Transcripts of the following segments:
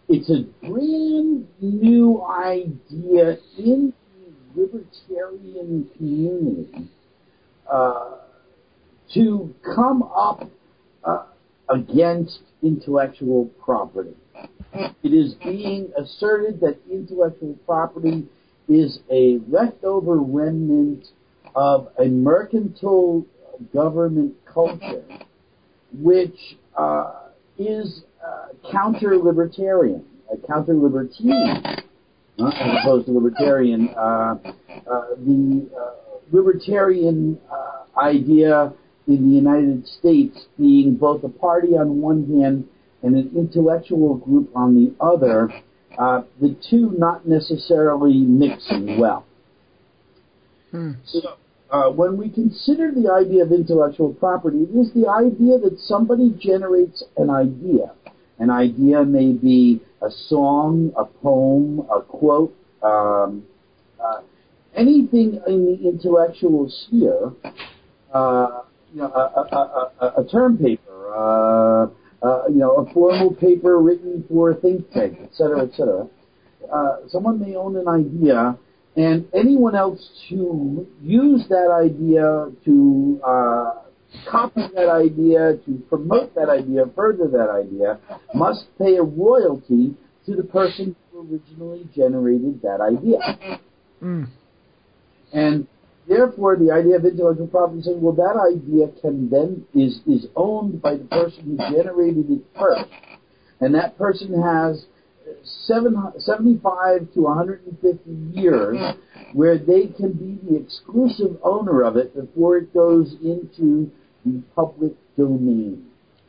it's a brand new idea in the libertarian community to come up against intellectual property. It is being asserted that intellectual property is a leftover remnant of a mercantile government culture, which is counter-libertarian, counter-libertine, as opposed to libertarian. The libertarian idea in the United States being both a party on one hand and an intellectual group on the other, the two not necessarily mixing well. So, when we consider the idea of intellectual property, it is the idea that somebody generates an idea. An idea may be a song, a poem, a quote, anything in the intellectual sphere, a term paper, a formal paper written for a think tank, et cetera, et cetera. Someone may own an idea, and anyone else to use that idea, to copy that idea, to promote that idea, further that idea, must pay a royalty to the person who originally generated that idea. And therefore, the idea of intellectual property says, well, that idea can then is owned by the person who generated it first, and that person has 75 to 150 years where they can be the exclusive owner of it before it goes into the public domain.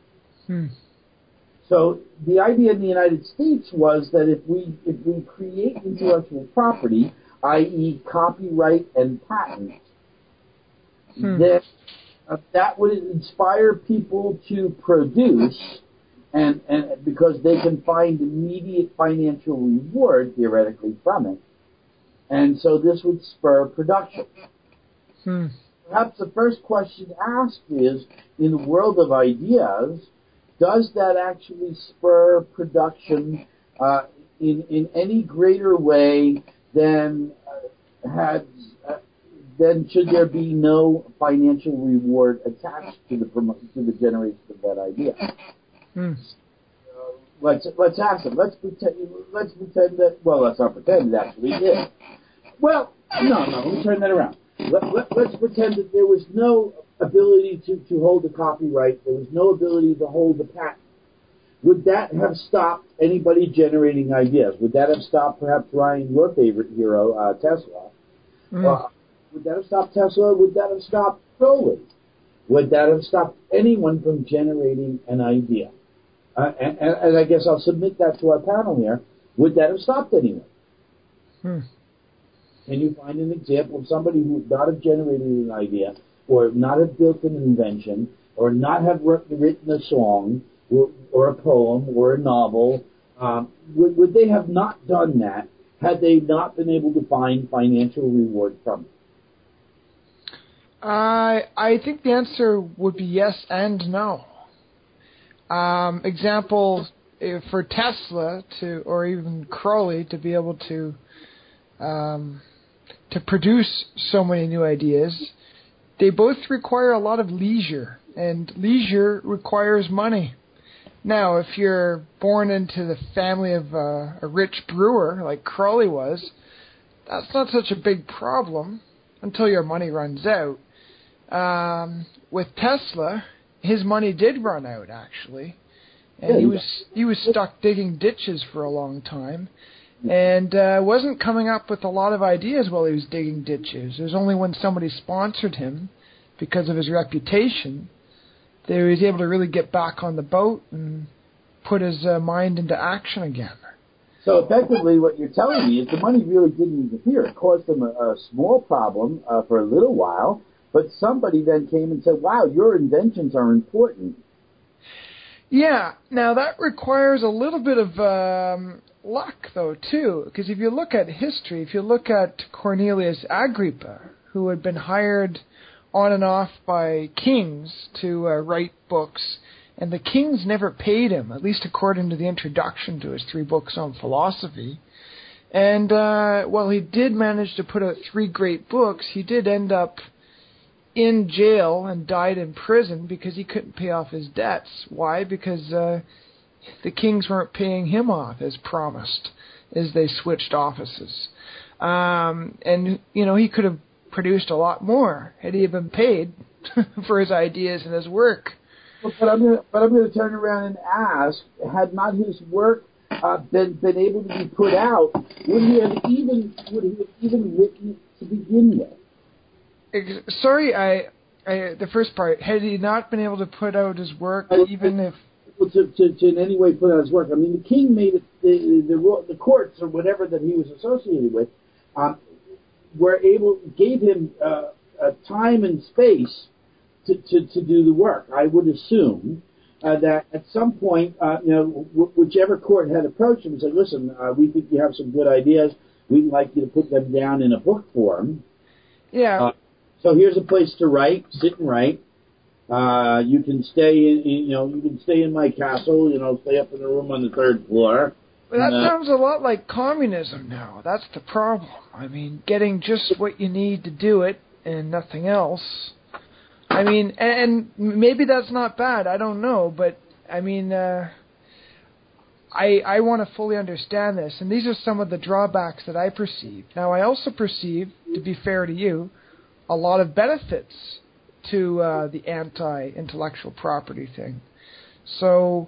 So the idea in the United States was that if we create intellectual property, i.e. copyright and patent, then that would inspire people to produce, and because they can find immediate financial reward, theoretically, from it. And so this would spur production. Perhaps the first question asked is, in the world of ideas, does that actually spur production in any greater way than then should there be no financial reward attached to the generation of that idea? Let's ask them. Let's pretend that. Well, let's not pretend it actually is. Well, no. Let me turn that around. Let's pretend that there was no ability to hold the copyright. There was no ability to hold the patent. Would that have stopped anybody generating ideas? Would that have stopped perhaps Ryan, your favorite hero, Tesla? Would that have stopped Tesla? Would that have stopped Crowley? Would that have stopped anyone from generating an idea? And I guess I'll submit that to our panel here. Would that have stopped anyone? Can you find an example of somebody who would not have generated an idea, or not have built an invention, or not have written a song, or a poem, or a novel? Would they have not done that had they not been able to find financial reward from it? I think the answer would be yes and no. Example, for Tesla or even Crowley to be able to produce so many new ideas, they both require a lot of leisure, and leisure requires money. Now, if you're born into the family of a rich brewer like Crowley was, that's not such a big problem until your money runs out. With Tesla, his money did run out, actually, and he was stuck digging ditches for a long time, and wasn't coming up with a lot of ideas while he was digging ditches. It was only when somebody sponsored him, because of his reputation, that he was able to really get back on the boat and put his mind into action again. So effectively what you're telling me is the money really didn't disappear. It caused him a small problem for a little while, but somebody then came and said, wow, your inventions are important. Yeah, now that requires a little bit of luck, though, too, because if you look at history, if you look at Cornelius Agrippa, who had been hired on and off by kings to write books and the kings never paid him, at least according to the introduction to his 3 books on philosophy. And while he did manage to put out 3 great books, he did end up in jail and died in prison because he couldn't pay off his debts. Why? Because the kings weren't paying him off as promised as they switched offices. And, you know, he could have produced a lot more had he been paid for his ideas and his work. But I'm going to turn around and ask, had not his work been able to be put out, would he have even written it to begin with? Sorry, the first part, had he not been able to put out his work, even if... To in any way put out his work. I mean, the king made it, the courts or whatever that he was associated with, gave him time and space to do the work. I would assume that at some point, whichever court had approached him and said, listen, we think you have some good ideas. We'd like you to put them down in a book form. Yeah. So here's a place to write, sit and write. You can stay in my castle, stay up in the room on the 3rd floor. Well, that sounds a lot like communism now. That's the problem. I mean, getting just what you need to do it and nothing else. I mean, and maybe that's not bad. I don't know, but I mean, I want to fully understand this, and these are some of the drawbacks that I perceive. Now, I also perceive, to be fair to you, a lot of benefits to the anti-intellectual property thing. So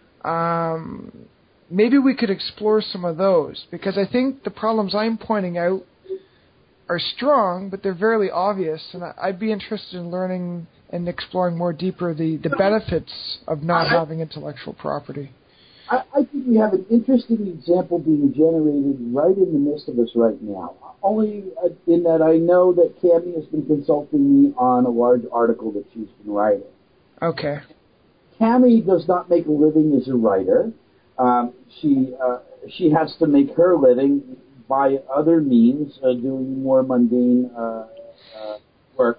maybe we could explore some of those, because I think the problems I'm pointing out are strong, but they're very obvious, and I'd be interested in learning and exploring more deeper the benefits of not having intellectual property. I think we have an interesting example being generated right in the midst of us right now. Only in that I know that Cammie has been consulting me on a large article that she's been writing. Okay. Cammie does not make a living as a writer. She has to make her living by other means, doing more mundane work.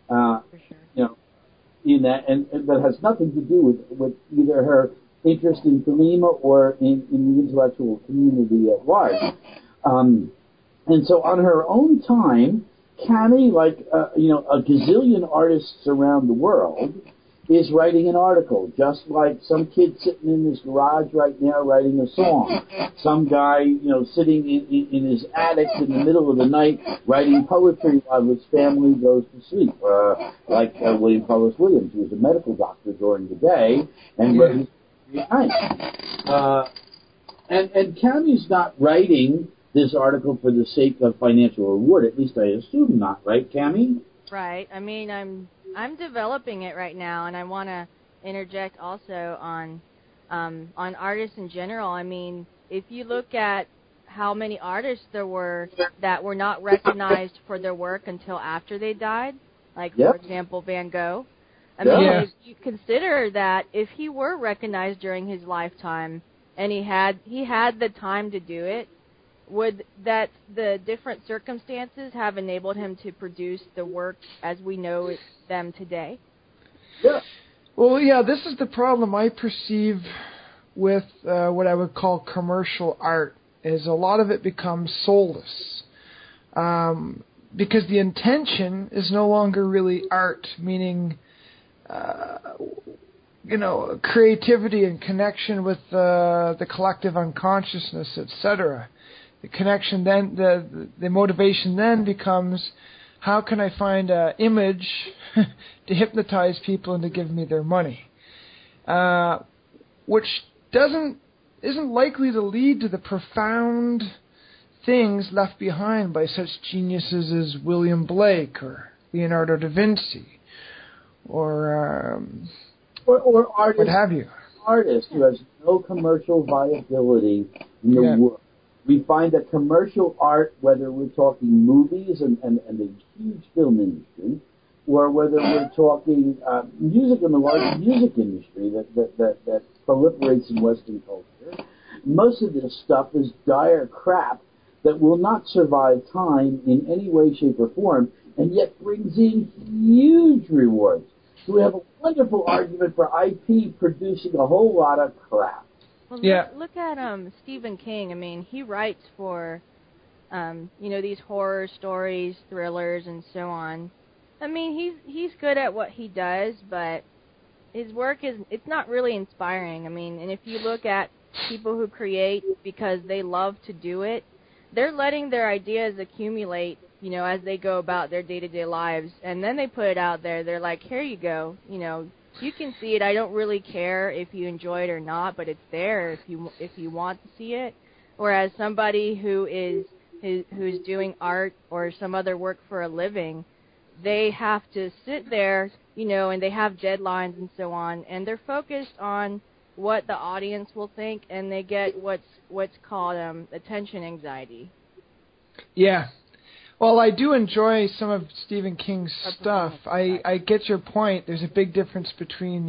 In that, and that has nothing to do with either her interest in Thelema or in the intellectual community at large. And so on her own time, Cammie, like a gazillion artists around the world, is writing an article, just like some kid sitting in his garage right now writing a song. Some guy, sitting in his attic in the middle of the night writing poetry while his family goes to sleep. Like William Carlos Williams, who was a medical doctor during the day and wrote his at night. And Cammie's not writing this article for the sake of financial reward. At least I assume not, right, Cammie? Right. I mean, I'm developing it right now, and I want to interject also on artists in general. I mean, if you look at how many artists there were that were not recognized for their work until after they died, like, for example, Van Gogh. I mean, if you consider that if he were recognized during his lifetime and he had the time to do it, would that the different circumstances have enabled him to produce the work as we know them today? Yeah. Well, yeah, this is the problem I perceive with what I would call commercial art, is a lot of it becomes soulless. Because the intention is no longer really art, meaning, creativity and connection with the collective unconsciousness, etc. The connection then, the motivation then becomes, how can I find an image to hypnotize people and to give me their money, which isn't likely to lead to the profound things left behind by such geniuses as William Blake or Leonardo da Vinci, or artists, what have you. Artist who has no commercial viability in the world. We find that commercial art, whether we're talking movies and the huge film industry, or whether we're talking music in the large music industry that proliferates in Western culture, most of this stuff is dire crap that will not survive time in any way, shape, or form, and yet brings in huge rewards. So we have a wonderful argument for IP producing a whole lot of crap. Well, Yeah. look at Stephen King. I mean, he writes for these horror stories, thrillers, and so on. I mean, he's good at what he does, but his work it's not really inspiring. I mean, and if you look at people who create because they love to do it, they're letting their ideas accumulate, as they go about their day-to-day lives, and then they put it out there. They're like, here you go, you can see it. I don't really care if you enjoy it or not, but it's there if you want to see it. Whereas somebody who's doing art or some other work for a living, they have to sit there, and they have deadlines and so on, and they're focused on what the audience will think, and they get what's called attention anxiety. Yeah. Well, I do enjoy some of Stephen King's stuff. I get your point. There's a big difference between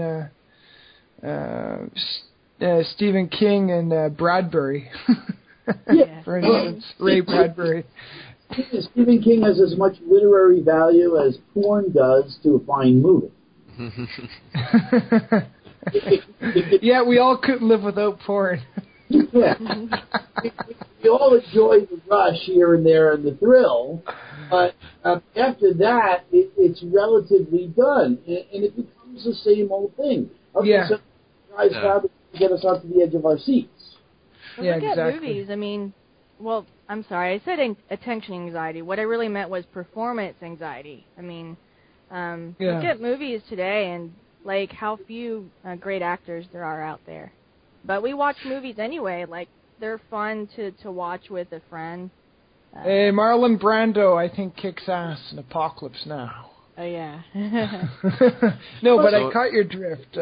Stephen King and Bradbury. Yeah. For instance, Ray Bradbury. Stephen King has as much literary value as porn does to a fine movie. Yeah, we all couldn't live without porn. Yeah. We all enjoy the rush here and there and the thrill, but after that, it's relatively done, and it becomes the same old thing. Okay, yeah. So guys found to get us off to the edge of our seats. Well, look at movies. I mean, well, I'm sorry, I said attention anxiety. What I really meant was performance anxiety. I mean, look at movies today and like how few great actors there are out there. But we watch movies anyway. Like, they're fun to watch with a friend. Hey, Marlon Brando, I think, kicks ass in Apocalypse Now. Oh, yeah. No, but I caught your drift.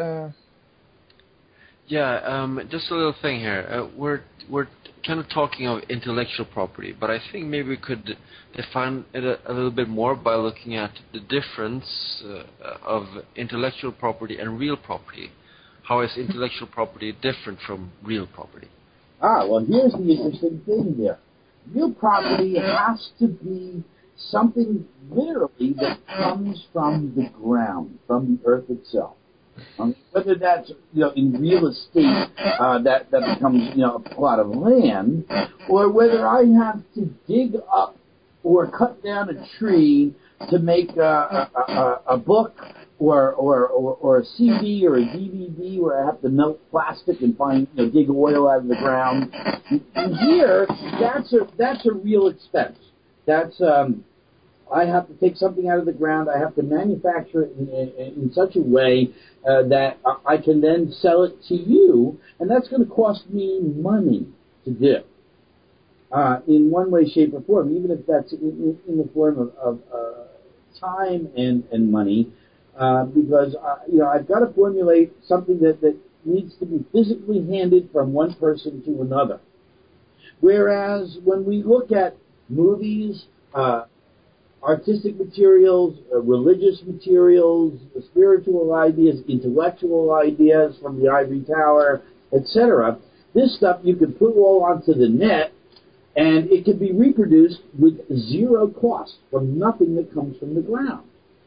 Just a little thing here. We're kind of talking of intellectual property, but I think maybe we could define it a little bit more by looking at the difference of intellectual property and real property. How is intellectual property different from real property? Well, here's the interesting thing here. Real property has to be something literally that comes from the ground, from the earth itself. Whether that's in real estate that becomes a plot of land, or whether I have to dig up or cut down a tree to make a book or a CD or a DVD where I have to melt plastic and find dig oil out of the ground. And here, that's a real expense. That's I have to take something out of the ground. I have to manufacture it in such a way that I can then sell it to you, and that's going to cost me money to do in one way, shape, or form, even if that's in the form of time and money, because I've got to formulate something that needs to be physically handed from one person to another. Whereas when we look at movies, artistic materials, religious materials, spiritual ideas, intellectual ideas from the ivory tower, etc. This stuff you can put all onto the net, and it can be reproduced with zero cost from nothing that comes from the ground.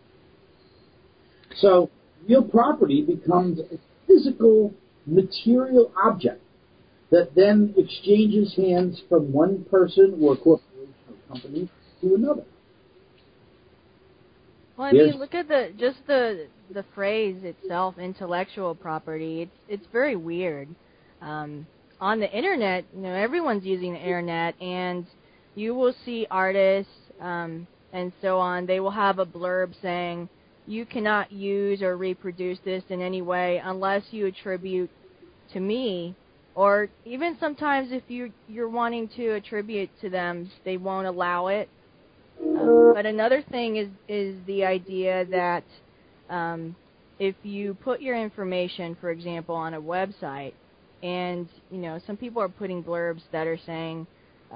So real property becomes a physical material object that then exchanges hands from one person or corporation or company to another. Well, I mean, look at the phrase itself, intellectual property. It's very weird. On the internet, everyone's using the internet, and you will see artists and so on. They will have a blurb saying, you cannot use or reproduce this in any way unless you attribute to me. Or even sometimes if you're wanting to attribute to them, they won't allow it. But another thing is the idea that if you put your information, for example, on a website, and some people are putting blurbs that are saying,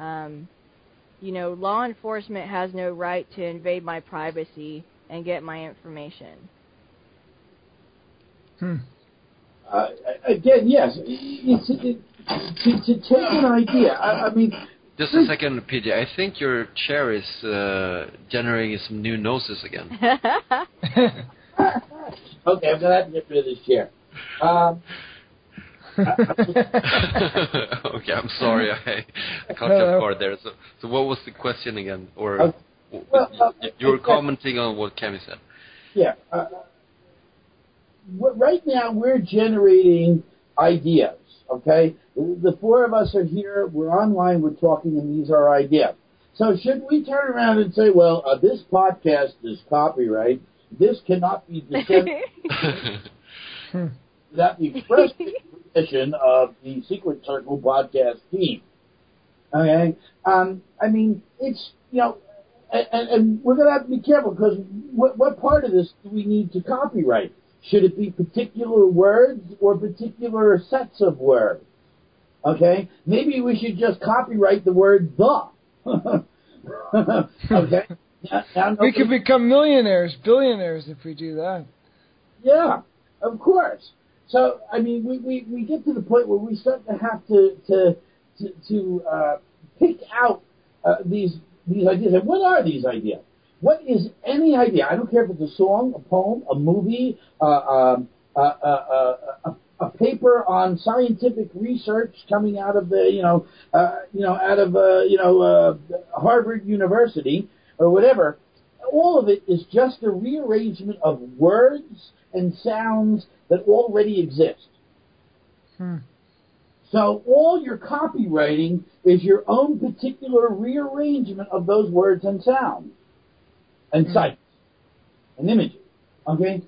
law enforcement has no right to invade my privacy and get my information. Again, yes, to take an idea. I mean. Just a second, PJ. I think your chair is generating some new noses again. Okay, I'm going to have to get rid of this chair. Okay, I'm sorry. I caught you off guard there. So what was the question again? Or you were commenting on what Kemi said. Yeah. Right now, we're generating ideas, okay? The four of us are here. We're online. We're talking, and these are ideas. So should we turn around and say, well, this podcast is copyright. This cannot be disseminated without the express permission of the Secret Circle podcast team. Okay? I mean, it's, and we're going to have to be careful because what part of this do we need to copyright? Should it be particular words or particular sets of words? Okay? Maybe we should just copyright the word the. Okay? Now we could become millionaires, billionaires if we do that. Yeah, of course. So, I mean, we get to the point where we start to have to pick out these ideas. And what are these ideas? What is any idea? I don't care if it's a song, a poem, a movie, a paper on scientific research coming out of Harvard University or whatever. All of it is just a rearrangement of words and sounds that already exist. So all your copywriting is your own particular rearrangement of those words and sounds and sights and images. Okay?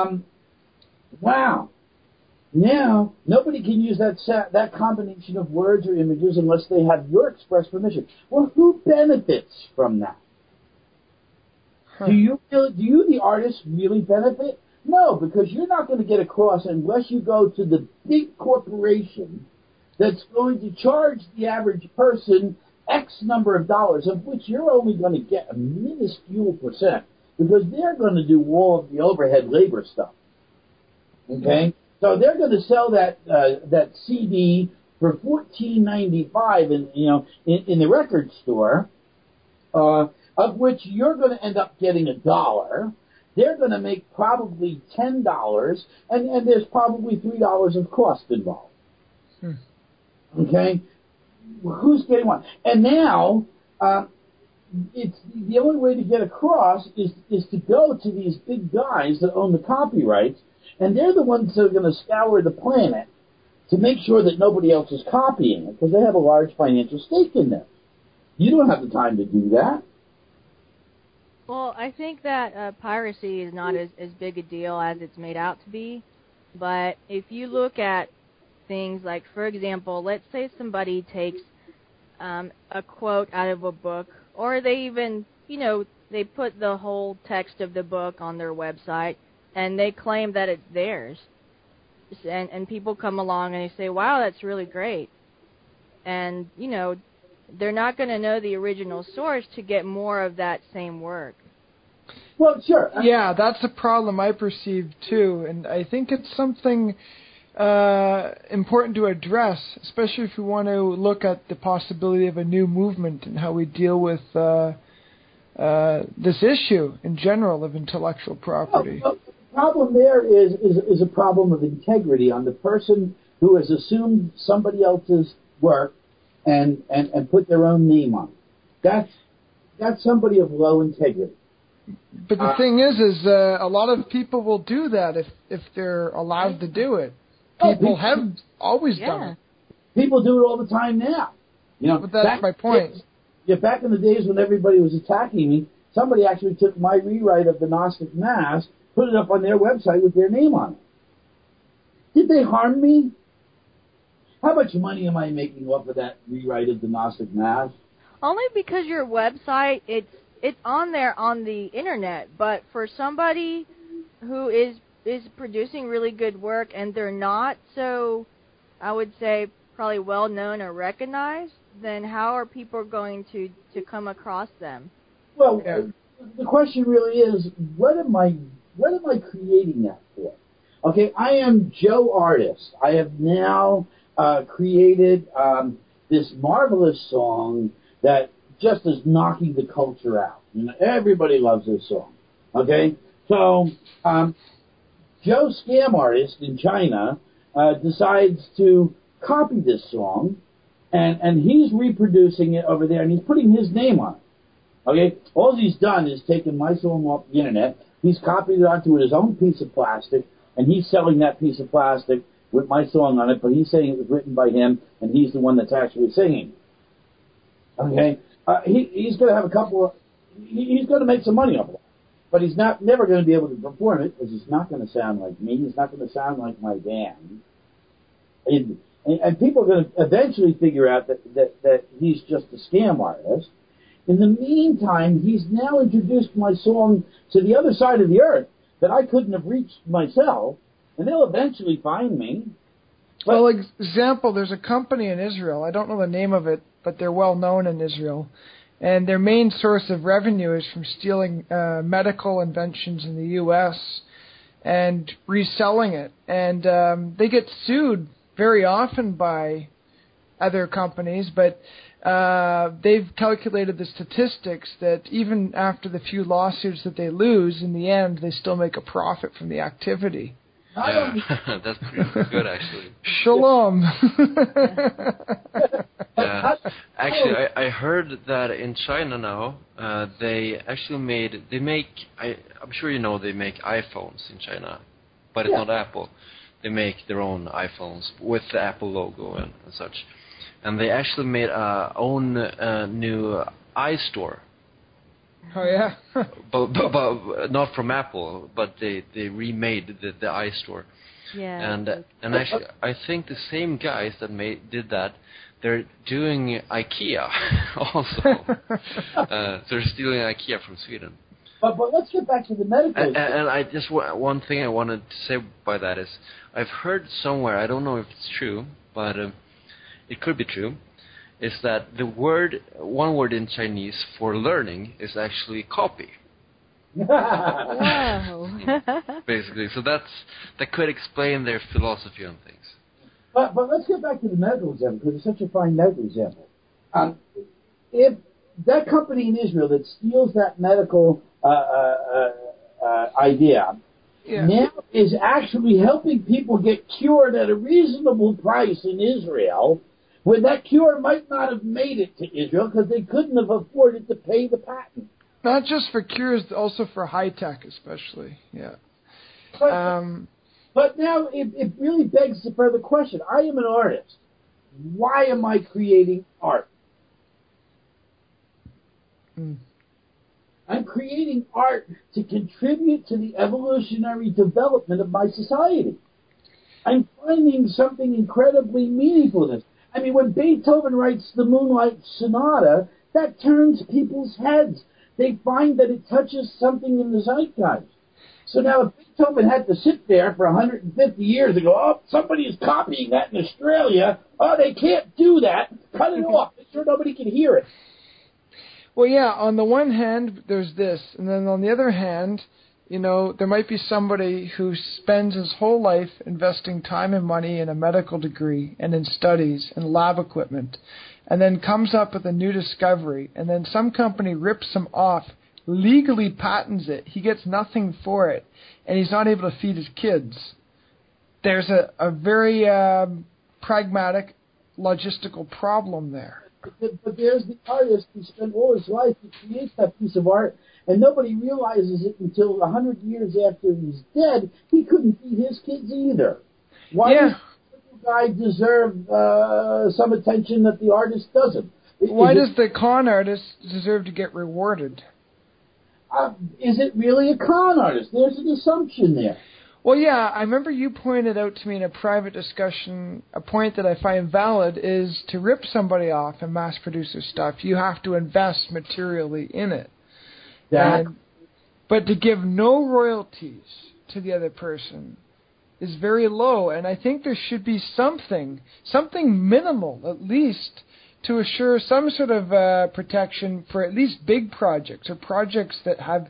Wow. Now, nobody can use that combination of words or images unless they have your express permission. Well, who benefits from that? Do you, the artist, really benefit? No, because you're not going to get across unless you go to the big corporation that's going to charge the average person X number of dollars, of which you're only going to get a minuscule percent, because they're going to do all of the overhead labor stuff. Okay? So they're going to sell that CD for $14.95 in the record store, of which you're going to end up getting $1. They're going to make probably $10, and there's probably $3 of cost involved. Okay? Who's getting what? And now, it's the only way to get across is to go to these big guys that own the copyrights, and they're the ones that are going to scour the planet to make sure that nobody else is copying it, because they have a large financial stake in this. You don't have the time to do that. Well, I think that piracy is not as big a deal as it's made out to be. But if you look at things like, for example, let's say somebody takes a quote out of a book, or they even, they put the whole text of the book on their website, and they claim that it's theirs. And people come along and they say, wow, that's really great. And, they're not going to know the original source to get more of that same work. Well, sure. Yeah, that's a problem I perceive too, and I think it's something important to address, especially if we want to look at the possibility of a new movement and how we deal with this issue in general of intellectual property. Well, the problem there is a problem of integrity on the person who has assumed somebody else's work and put their own name on it. That's somebody of low integrity. But the thing is a lot of people will do that if they're allowed to do it. People have always done it. People do it all the time now. But that's my point. Back in the days when everybody was attacking me, somebody actually took my rewrite of the Gnostic Mass, put it up on their website with their name on it. Did they harm me? How much money am I making off of that rewrite of the Gnostic Mass? Only because your website, it's on there on the internet, but for somebody who is producing really good work and they're not so, I would say, probably well known or recognized, then how are people going to come across them? Well, the question really is, what am I creating that for? Okay, I am Joe Artist. I have now created this marvelous song that just is knocking the culture out. Everybody loves this song. Okay? So, Joe Scam Artist in China decides to copy this song, and he's reproducing it over there, and he's putting his name on it. Okay? All he's done is taken my song off the internet, he's copied it onto his own piece of plastic, and he's selling that piece of plastic with my song on it, but he's saying it was written by him, and he's the one that's actually singing. Okay? He's going to have he's going to make some money off of it. But he's never going to be able to perform it because it's not going to sound like me. It's not going to sound like my band. And people are going to eventually figure out that he's just a scam artist. In the meantime, he's now introduced my song to the other side of the earth that I couldn't have reached myself, and they'll eventually find me. Well, example, there's a company in Israel. I don't know the name of it, but they're well known in Israel. And their main source of revenue is from stealing medical inventions in the U.S. and reselling it. And they get sued very often by other companies, but they've calculated the statistics that even after the few lawsuits that they lose, in the end, they still make a profit from the activity. Yeah, that's pretty good, actually. Shalom. Yeah. Actually, I heard that in China now, they actually I'm sure you know they make iPhones in China, but it's not Apple. They make their own iPhones with the Apple logo and such. And they actually made own new iStore. Oh, yeah? but not from Apple, but they remade the iStore. Yeah. And actually, I think the same guys that did that, they're doing IKEA also. They're stealing IKEA from Sweden. But let's get back to the medical. And I just one thing I wanted to say by that is I've heard somewhere, I don't know if it's true, but it could be true, is that one word in Chinese for learning is actually copy. Wow. Basically, so that could explain their philosophy on things. But let's get back to the medical example because it's such a fine medical example. If that company in Israel that steals that medical idea now is actually helping people get cured at a reasonable price in Israel, when that cure might not have made it to Israel because they couldn't have afforded to pay the patent. Not just for cures, also for high tech, especially. Yeah. But now it really begs the further question. I am an artist. Why am I creating art? I'm creating art to contribute to the evolutionary development of my society. I'm finding something incredibly meaningful in this. I mean, when Beethoven writes the Moonlight Sonata, that turns people's heads. They find that it touches something in the zeitgeist. So now if Beethoven had to sit there for 150 years and go, oh, somebody is copying that in Australia. Oh, they can't do that. Cut it off. Make sure nobody can hear it. Well, yeah, on the one hand, there's this. And then on the other hand, you know, there might be somebody who spends his whole life investing time and money in a medical degree and in studies and lab equipment, and then comes up with a new discovery, and then some company rips him off, legally patents it, he gets nothing for it, and he's not able to feed his kids. There's a very pragmatic, logistical problem there. But there's the artist who spent all his life to create that piece of art, and nobody realizes it until 100 years after he's dead. He couldn't feed his kids either. Why does the guy deserve some attention that the artist doesn't? Why does the con artist deserve to get rewarded? Is it really a con artist? There's an assumption there. Well, yeah, I remember you pointed out to me in a private discussion, a point that I find valid is to rip somebody off and mass produce their stuff, you have to invest materially in it. But to give no royalties to the other person is very low, and I think there should be something minimal at least, to assure some sort of protection for at least big projects or projects that have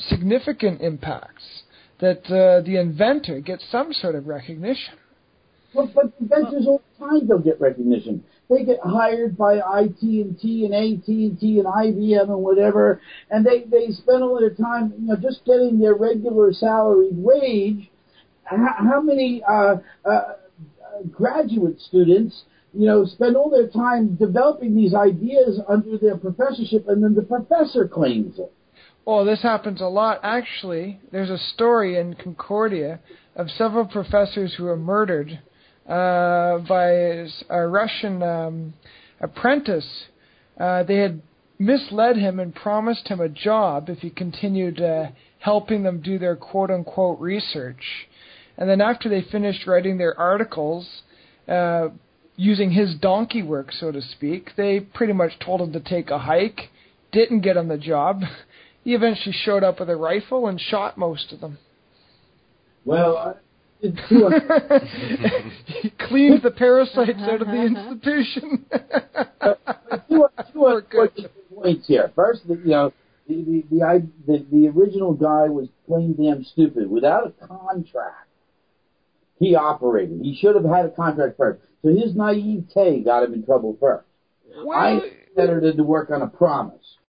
significant impacts, that the inventor gets some sort of recognition. But inventors all the time don't get recognition. They get hired by IT&T and AT&T and IBM and whatever, and they spend all their time, just getting their regular salaried wage. How many graduate students, spend all their time developing these ideas under their professorship, and then the professor claims it? Well, this happens a lot. Actually, there's a story in Concordia of several professors who were murdered by a Russian apprentice. They had misled him and promised him a job if he continued helping them do their quote-unquote research. And then after they finished writing their articles, using his donkey work, so to speak, they pretty much told him to take a hike, didn't get him the job. He eventually showed up with a rifle and shot most of them. Well, he cleaned the parasites out of the institution. Two points here. First, the original guy was plain damn stupid. Without a contract, he operated. He should have had a contract first. So his naivete got him in trouble first. Well, I better than to work on a promise.